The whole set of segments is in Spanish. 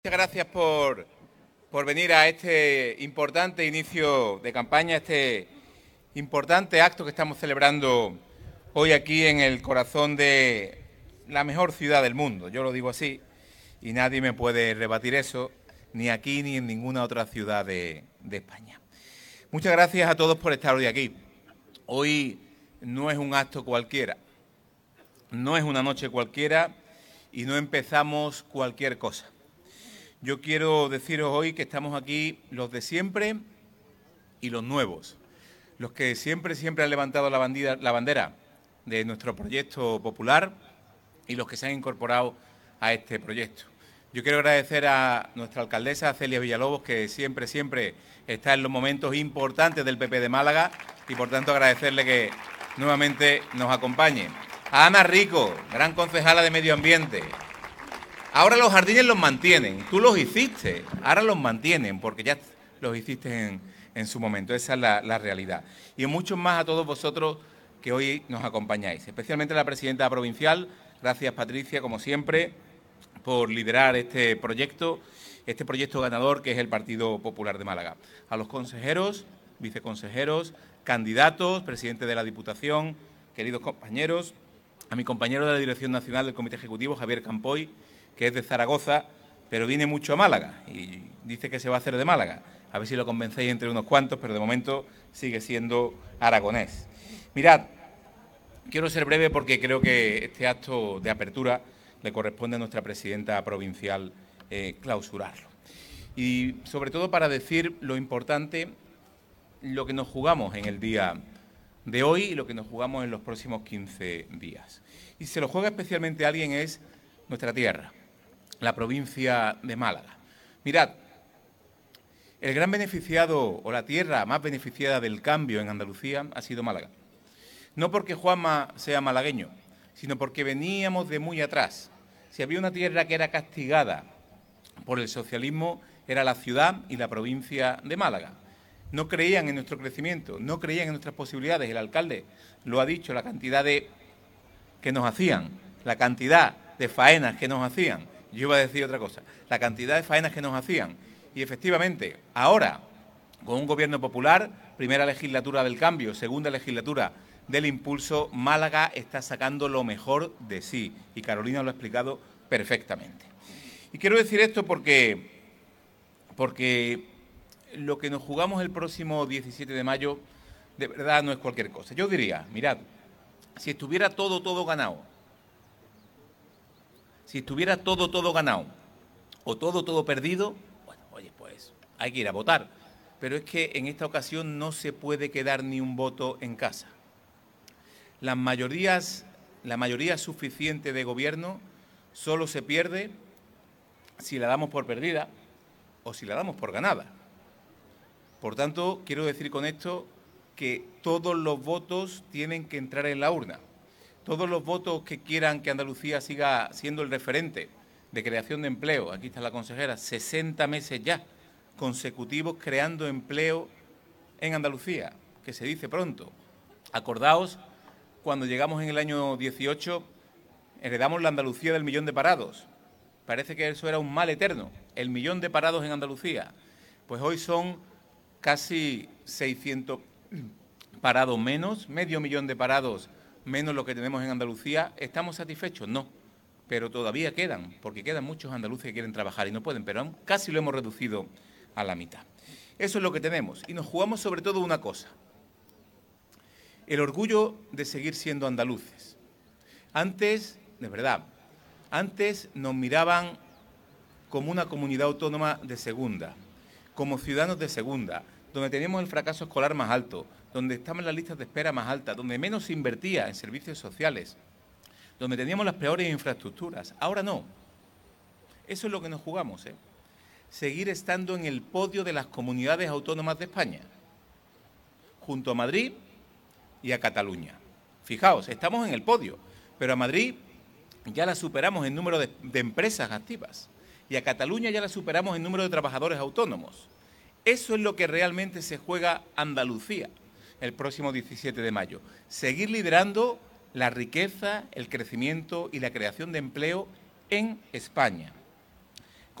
Muchas gracias por venir a este importante inicio de campaña, este importante acto que estamos celebrando hoy aquí en el corazón de la mejor ciudad del mundo. Yo lo digo así y nadie me puede rebatir eso, ni aquí ni en ninguna otra ciudad de España. Muchas gracias a todos por estar hoy aquí. Hoy no es un acto cualquiera, no es una noche cualquiera y no empezamos cualquier cosa. Yo quiero deciros hoy que estamos aquí los de siempre y los nuevos, los que siempre han levantado la bandera de nuestro proyecto popular y los que se han incorporado a este proyecto. Yo quiero agradecer a nuestra alcaldesa Celia Villalobos, que siempre está en los momentos importantes del PP de Málaga y por tanto agradecerle que nuevamente nos acompañe. A Ana Rico, gran concejala de Medio Ambiente. Ahora los jardines los mantienen, tú los hiciste, ahora los mantienen porque ya los hiciste en su momento, esa es la realidad. Y muchos más a todos vosotros que hoy nos acompañáis, especialmente a la presidenta provincial, gracias Patricia, como siempre, por liderar este proyecto ganador que es el Partido Popular de Málaga. A los consejeros, viceconsejeros, candidatos, presidente de la Diputación, queridos compañeros, a mi compañero de la Dirección Nacional del Comité Ejecutivo, Javier Campoy, que es de Zaragoza, pero viene mucho a Málaga y dice que se va a hacer de Málaga. A ver si lo convencéis entre unos cuantos, pero de momento sigue siendo aragonés. Mirad, quiero ser breve porque creo que este acto de apertura le corresponde a nuestra presidenta provincial clausurarlo. Y sobre todo para decir lo importante, lo que nos jugamos en el día de hoy y lo que nos jugamos en los próximos 15 días. Y se lo juega especialmente a alguien es nuestra tierra, la provincia de Málaga. Mirad, el gran beneficiado o la tierra más beneficiada del cambio en Andalucía ha sido Málaga. No porque Juanma sea malagueño, sino porque veníamos de muy atrás. Si había una tierra que era castigada por el socialismo, era la ciudad y la provincia de Málaga. No creían en nuestro crecimiento, no creían en nuestras posibilidades. El alcalde lo ha dicho, la cantidad que nos hacían, la cantidad de faenas que nos hacían. Yo iba a decir otra cosa, la cantidad de faenas que nos hacían. Y efectivamente, ahora, con un gobierno popular, primera legislatura del cambio, segunda legislatura del impulso, Málaga está sacando lo mejor de sí. Y Carolina lo ha explicado perfectamente. Y quiero decir esto porque lo que nos jugamos el próximo 17 de mayo, de verdad no es cualquier cosa. Yo diría, mirad, si estuviera todo ganado, si estuviera todo ganado o todo perdido, bueno, oye, pues hay que ir a votar. Pero es que en esta ocasión no se puede quedar ni un voto en casa. La mayoría suficiente de gobierno solo se pierde si la damos por perdida o si la damos por ganada. Por tanto, quiero decir con esto que todos los votos tienen que entrar en la urna. Todos los votos que quieran que Andalucía siga siendo el referente de creación de empleo, aquí está la consejera, 60 meses ya consecutivos creando empleo en Andalucía, que se dice pronto. Acordaos, cuando llegamos en el año 18, heredamos la Andalucía del 1.000.000 de parados. Parece que eso era un mal eterno, el 1.000.000 de parados en Andalucía. Pues hoy son casi 600 parados menos, 500.000 de parados menos lo que tenemos en Andalucía. ¿Estamos satisfechos? No, pero todavía quedan, porque quedan muchos andaluces que quieren trabajar y no pueden, pero aún casi lo hemos reducido a la mitad. Eso es lo que tenemos y nos jugamos sobre todo una cosa, el orgullo de seguir siendo andaluces. Antes, de verdad, antes nos miraban como una comunidad autónoma de segunda, como ciudadanos de segunda, donde teníamos el fracaso escolar más alto, donde estaban las listas de espera más altas, donde menos se invertía en servicios sociales, donde teníamos las peores infraestructuras. Ahora no. Eso es lo que nos jugamos, ¿eh? Seguir estando en el podio de las comunidades autónomas de España, junto a Madrid y a Cataluña. Fijaos, estamos en el podio, pero a Madrid ya la superamos en número de empresas activas y a Cataluña ya la superamos en número de trabajadores autónomos. Eso es lo que realmente se juega Andalucía el próximo 17 de mayo. Seguir liderando la riqueza, el crecimiento y la creación de empleo en España.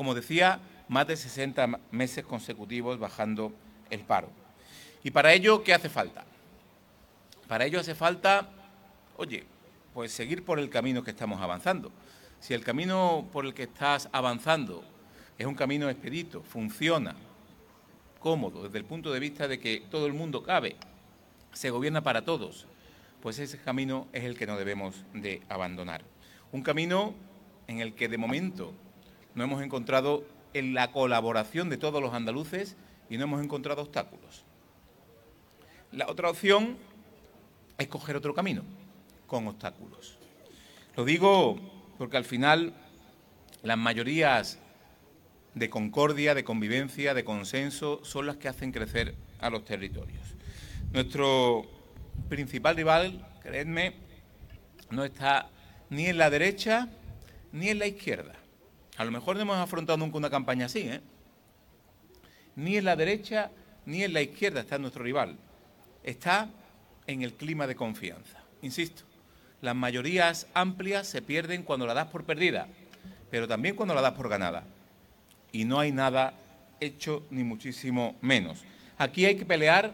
como decía, más de 60 meses consecutivos bajando el paro. ¿Y para ello qué hace falta? Para ello hace falta, oye, pues seguir por el camino que estamos avanzando. Si el camino por el que estás avanzando es un camino expedito, funciona, cómodo, desde el punto de vista de que todo el mundo cabe, se gobierna para todos, pues ese camino es el que no debemos de abandonar. Un camino en el que de momento no hemos encontrado en la colaboración de todos los andaluces y no hemos encontrado obstáculos. La otra opción es coger otro camino, con obstáculos. Lo digo porque al final las mayorías de concordia, de convivencia, de consenso, son las que hacen crecer a los territorios. Nuestro principal rival, creedme, no está ni en la derecha ni en la izquierda. A lo mejor no hemos afrontado nunca una campaña así, ¿eh? Ni en la derecha ni en la izquierda está nuestro rival. Está en el clima de confianza. Insisto, las mayorías amplias se pierden cuando la das por perdida, pero también cuando la das por ganada. Y no hay nada hecho, ni muchísimo menos. Aquí hay que pelear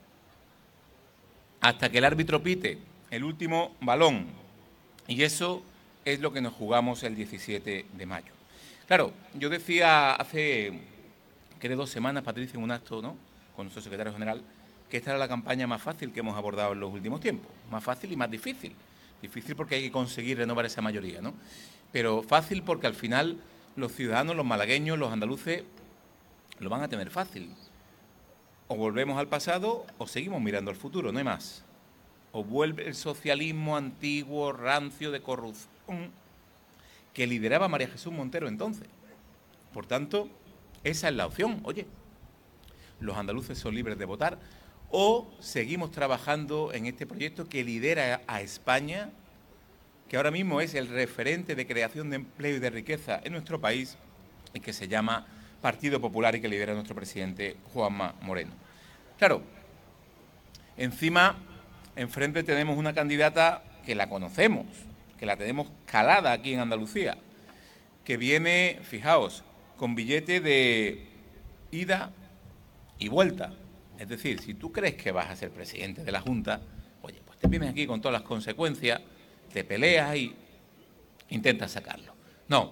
hasta que el árbitro pite el último balón. Y eso es lo que nos jugamos el 17 de mayo. Claro, yo decía hace, creo, 2 semanas, Patricia, en un acto, ¿no?, con nuestro secretario general, que esta era la campaña más fácil que hemos abordado en los últimos tiempos. Más fácil y más difícil. Difícil porque hay que conseguir renovar esa mayoría, ¿no? Pero fácil porque al final los ciudadanos, los malagueños, los andaluces, lo van a tener fácil. O volvemos al pasado o seguimos mirando al futuro, no hay más. O vuelve el socialismo antiguo, rancio, de corrupción, que lideraba María Jesús Montero entonces. Por tanto, esa es la opción. Oye, los andaluces son libres de votar, o seguimos trabajando en este proyecto que lidera a España, que ahora mismo es el referente de creación de empleo y de riqueza en nuestro país, y que se llama Partido Popular y que lidera nuestro presidente Juanma Moreno. Claro, encima, enfrente tenemos una candidata que la conocemos, que la tenemos calada aquí en Andalucía, que viene, fijaos, con billete de ida y vuelta. Es decir, si tú crees que vas a ser presidente de la Junta, oye, pues te vienes aquí con todas las consecuencias, te peleas y intentas sacarlo. No.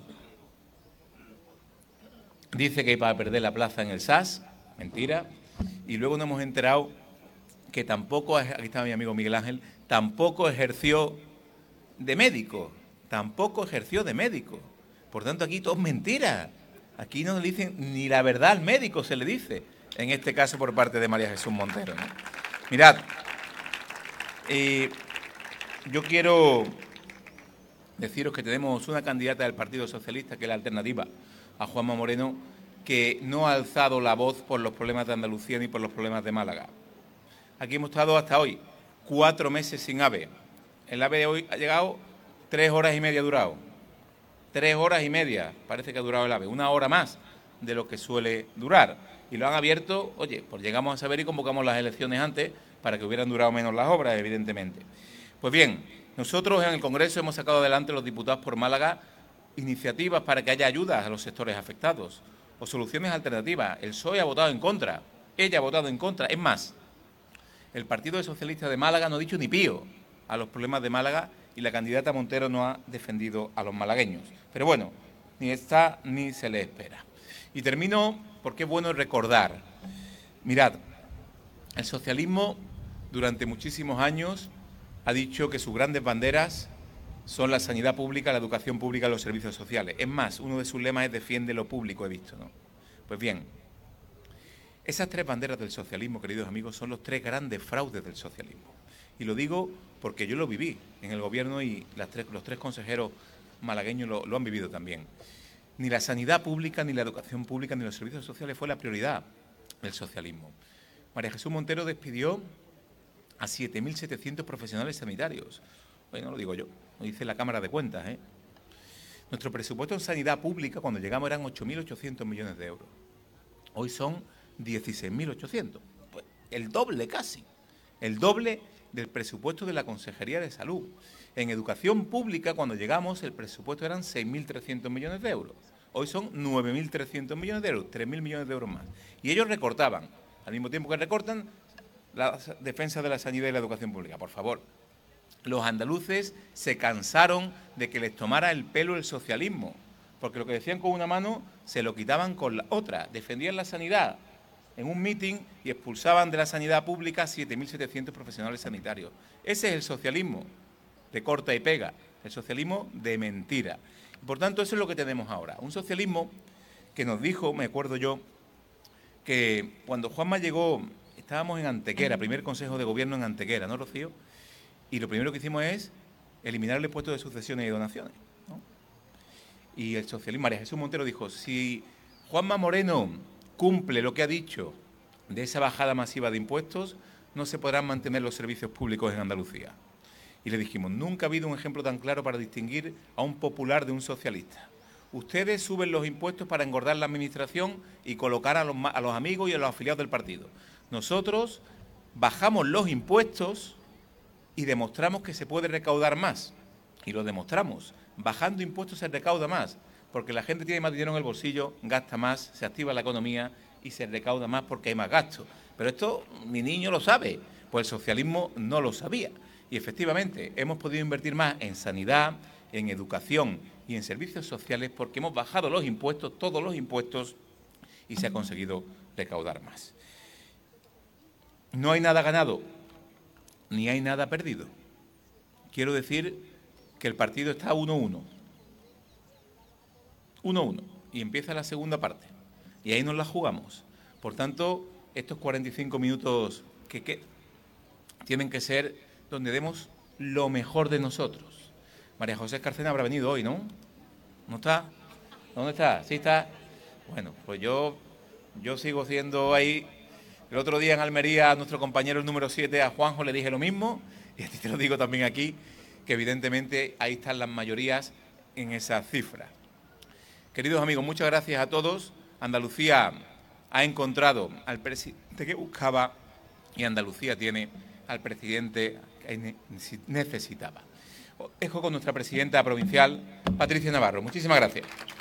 Dice que hay para perder la plaza en el SAS, mentira. Y luego nos hemos enterado que tampoco, aquí está mi amigo Miguel Ángel, tampoco ejerció de médico. Tampoco ejerció de médico. Por tanto, aquí todo es mentira. Aquí no le dicen ni la verdad al médico, se le dice, en este caso por parte de María Jesús Montero, ¿no? Mirad, yo quiero deciros que tenemos una candidata del Partido Socialista, que es la alternativa a Juanma Moreno, que no ha alzado la voz por los problemas de Andalucía ni por los problemas de Málaga. Aquí hemos estado hasta hoy 4 meses sin AVE. El AVE de hoy ha llegado 3 horas y media durado. 3 horas y media parece que ha durado el AVE, 1 hora más de lo que suele durar. Y lo han abierto, oye, pues llegamos a saber y convocamos las elecciones antes para que hubieran durado menos las obras, evidentemente. Pues bien, nosotros en el Congreso hemos sacado adelante, los diputados por Málaga, iniciativas para que haya ayudas a los sectores afectados o soluciones alternativas. El PSOE ha votado en contra, ella ha votado en contra. Es más, el Partido Socialista de Málaga no ha dicho ni pío a los problemas de Málaga y la candidata Montero no ha defendido a los malagueños. Pero bueno, ni está ni se le espera. Y termino porque es bueno recordar. Mirad, el socialismo durante muchísimos años ha dicho que sus grandes banderas son la sanidad pública, la educación pública y los servicios sociales. Es más, uno de sus lemas es defiende lo público, he visto, ¿no? Pues bien, esas 3 banderas del socialismo, queridos amigos, son los 3 grandes fraudes del socialismo. Y lo digo porque yo lo viví en el gobierno y los 3 consejeros malagueños lo han vivido también. Ni la sanidad pública, ni la educación pública, ni los servicios sociales fue la prioridad del socialismo. María Jesús Montero despidió a 7.700 profesionales sanitarios. Oye, no lo digo yo, lo dice la Cámara de Cuentas, ¿eh? Nuestro presupuesto en sanidad pública cuando llegamos eran 8.800 millones de euros. Hoy son 16.800. Pues el doble casi. El doble del presupuesto de la Consejería de Salud. En educación pública, cuando llegamos, el presupuesto eran 6.300 millones de euros. Hoy son 9.300 millones de euros, 3.000 millones de euros más. Y ellos recortaban, al mismo tiempo que recortan, la defensa de la sanidad y la educación pública. Por favor, los andaluces se cansaron de que les tomara el pelo el socialismo, porque lo que decían con una mano se lo quitaban con la otra. Defendían la sanidad en un mitin y expulsaban de la sanidad pública a 7.700 profesionales sanitarios. Ese es el socialismo de corta y pega, el socialismo de mentira. Y por tanto, eso es lo que tenemos ahora. Un socialismo que nos dijo, me acuerdo yo, que cuando Juanma llegó, estábamos en Antequera, primer Consejo de Gobierno en Antequera, ¿no, Rocío? Y lo primero que hicimos es eliminar el impuesto de sucesiones y donaciones, ¿no? Y el socialismo, María Jesús Montero dijo, si Juanma Moreno cumple lo que ha dicho de esa bajada masiva de impuestos, no se podrán mantener los servicios públicos en Andalucía. Y le dijimos, nunca ha habido un ejemplo tan claro para distinguir a un popular de un socialista. Ustedes suben los impuestos para engordar la administración y colocar a los amigos y a los afiliados del partido. Nosotros bajamos los impuestos y demostramos que se puede recaudar más. Y lo demostramos. Bajando impuestos se recauda más, porque la gente tiene más dinero en el bolsillo, gasta más, se activa la economía y se recauda más porque hay más gasto. Pero esto mi niño lo sabe, pues el socialismo no lo sabía. Y efectivamente hemos podido invertir más en sanidad, en educación y en servicios sociales porque hemos bajado los impuestos, todos los impuestos, y se ha conseguido recaudar más. No hay nada ganado, ni hay nada perdido. Quiero decir que el partido está 1-1. 1-1. Y empieza la segunda parte. Y ahí nos la jugamos. Por tanto, estos 45 minutos que tienen que ser donde demos lo mejor de nosotros. María José Escarcena habrá venido hoy, ¿no? ¿No está? ¿Dónde está? ¿Sí está? Bueno, pues yo sigo siendo ahí. El otro día en Almería a nuestro compañero el número 7, a Juanjo, le dije lo mismo, y a ti te lo digo también aquí, que evidentemente ahí están las mayorías en esa cifra. Queridos amigos, muchas gracias a todos. Andalucía ha encontrado al presidente que buscaba y Andalucía tiene al presidente que necesitaba. Os dejo con nuestra presidenta provincial, Patricia Navarro. Muchísimas gracias.